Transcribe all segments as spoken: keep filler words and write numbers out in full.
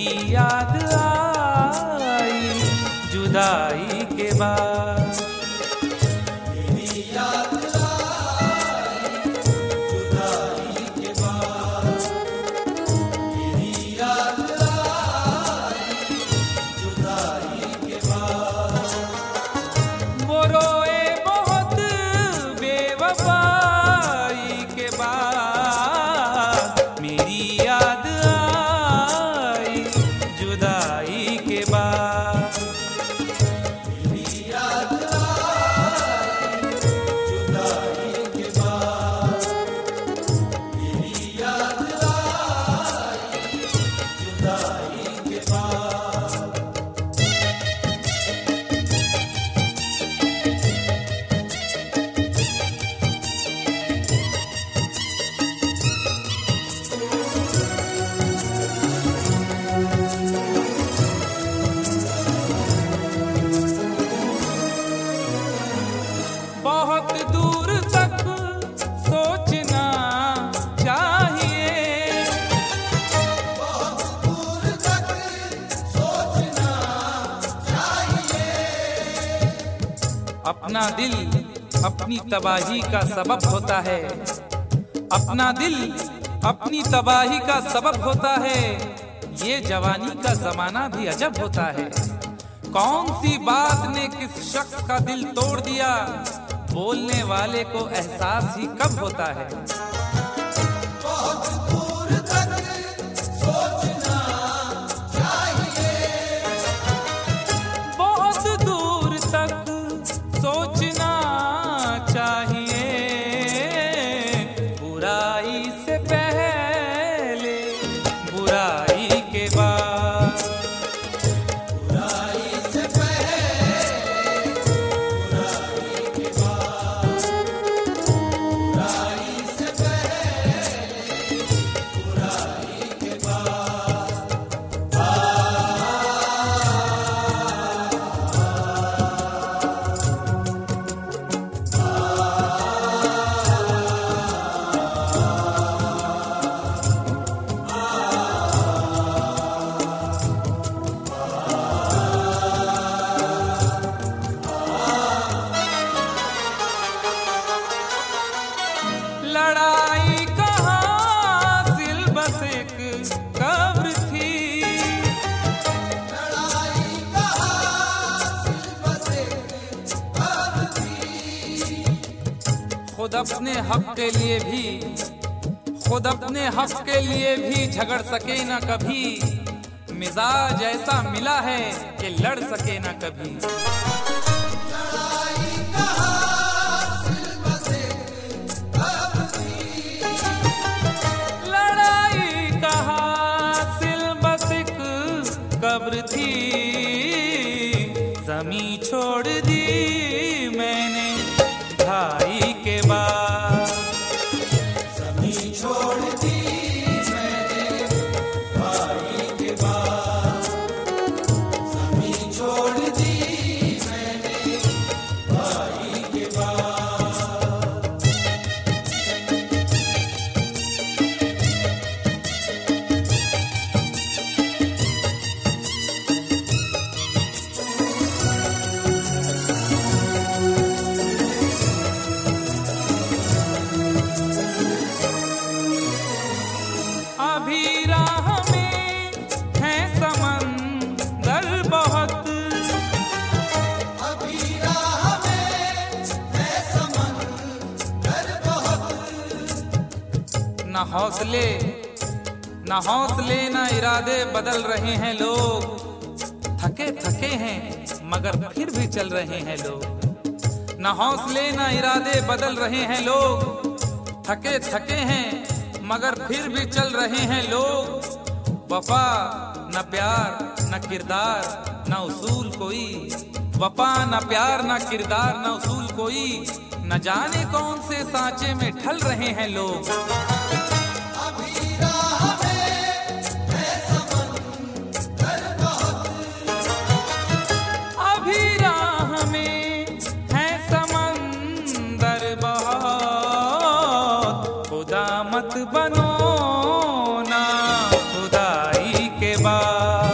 तेरी याद आई जुदाई के बाद। तेरी याद आई जुदाई के बाद। तेरी याद आई जुदाई के बाद। वो रोए बहुत बेवफाई के बाद। मेरी याद आई जुदाई के बाद। तेरी याद आई जुदाई के बाद। तेरी याद आई जुदाई के बाद। बहुत दूर तक सोचना चाहिए। बहुत दूर तक सोचना चाहिए। अपना दिल अपनी तबाही का सबब होता है। अपना दिल अपनी तबाही का सबब होता है। ये जवानी का जमाना भी अजब होता है। कौन सी बात ने किस शख्स का दिल तोड़ दिया, बोलने वाले को एहसास ही कब होता है। बहुत दूर तक सोचना चाहिए। बहुत दूर तक सोचना चाहिए। बुराई से पहले बुराई के बाद। बुराई से पहले बुराई के बाद। बुराई से पहले बुराई के बाद। लड़ाई का हासिल बस एक कब्र थी। लड़ाई का हासिल बस एक कब्र थी। खुद अपने हक के लिए भी खुद अपने हक के लिए भी झगड़ सके ना कभी। मिजाज ऐसा मिला है कि लड़ सके ना कभी। लड़ाई का हासिल बस एक कब्र थी। लड़ाई का हासिल बस एक कब्र थी। जमी छोड़ दी मैंने भाई के बाद। ज़मीं छोड़ दी मैंने भाई के बाद। ज़मीं छोड़ दी मैंने भाई के बाद। अभी राह में है समंदर बहुत। अभी राह में है समंदर बहुत। न हौसले न हौसले न इरादे बदल रहे हैं लोग। थके थके हैं मगर फिर भी चल रहे हैं लोग। न हौसले न इरादे बदल रहे हैं लोग। थके थके हैं मगर फिर भी चल रहे हैं लोग। वफा न प्यार न किरदार न उसूल कोई। वफा न प्यार न किरदार न उसूल कोई। न जाने कौन से सांचे में ढल रहे हैं लोग। अभी राह में है समंदर बहुत। अभी राह में है समंदर बहुत। खुदा मत बनो ना खुदाई के बाद।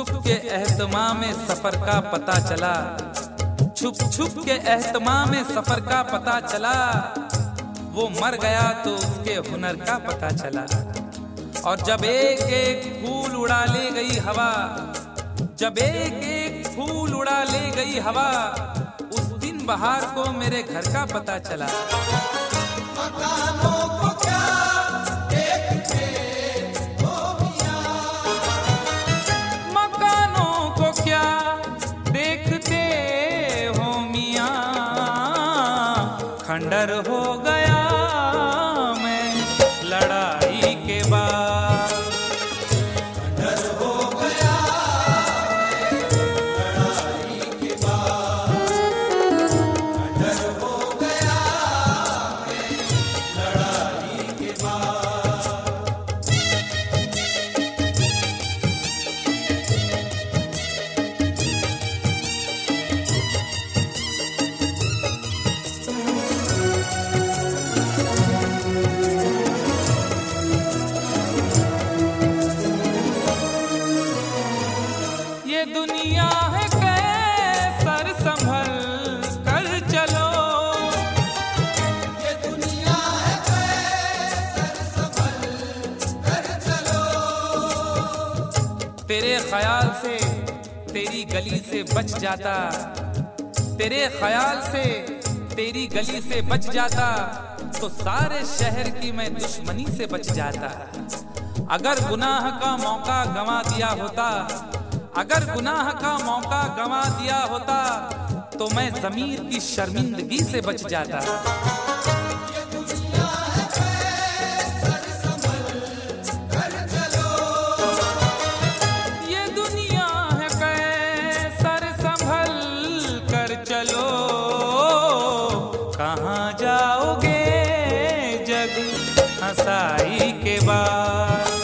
छुप के एहतमाम में सफर का पता चला, छुप छुप के एहतमाम में सफर का पता चला। वो मर गया तो उसके हुनर का पता चला। और जब एक एक फूल उड़ा ले गई हवा, जब एक एक फूल उड़ा ले गई हवा, उस दिन बहार को मेरे घर का पता चला। मकानों को क्या देखते हो मियां, मकानों को क्या देखते हो मियां, खंडर हो गया मैं लड़ाई के बाद, खंडर हो गया मैं लड़ाई के बाद, खंडर हो गया मैं लड़ाई के बाद। ये दुनिया है कैसर संभल कर चलो, ये दुनिया है कैसर संभल कर चलो, तेरे ख्याल से तेरी गली से बच जाता, तेरे ख्याल से तेरी गली से बच जाता, तो सारे शहर की मैं दुश्मनी से बच जाता। अगर गुनाह का मौका गंवा दिया होता, अगर गुनाह का मौका गंवा दिया होता, तो मैं ज़मीर की शर्मिंदगी से बच जाता। ये दुनिया है कैसर संभल कर चलो, ये दुनिया है कैसर संभल कर चलो, कहाँ जाओगे जग हंसाई के बाद।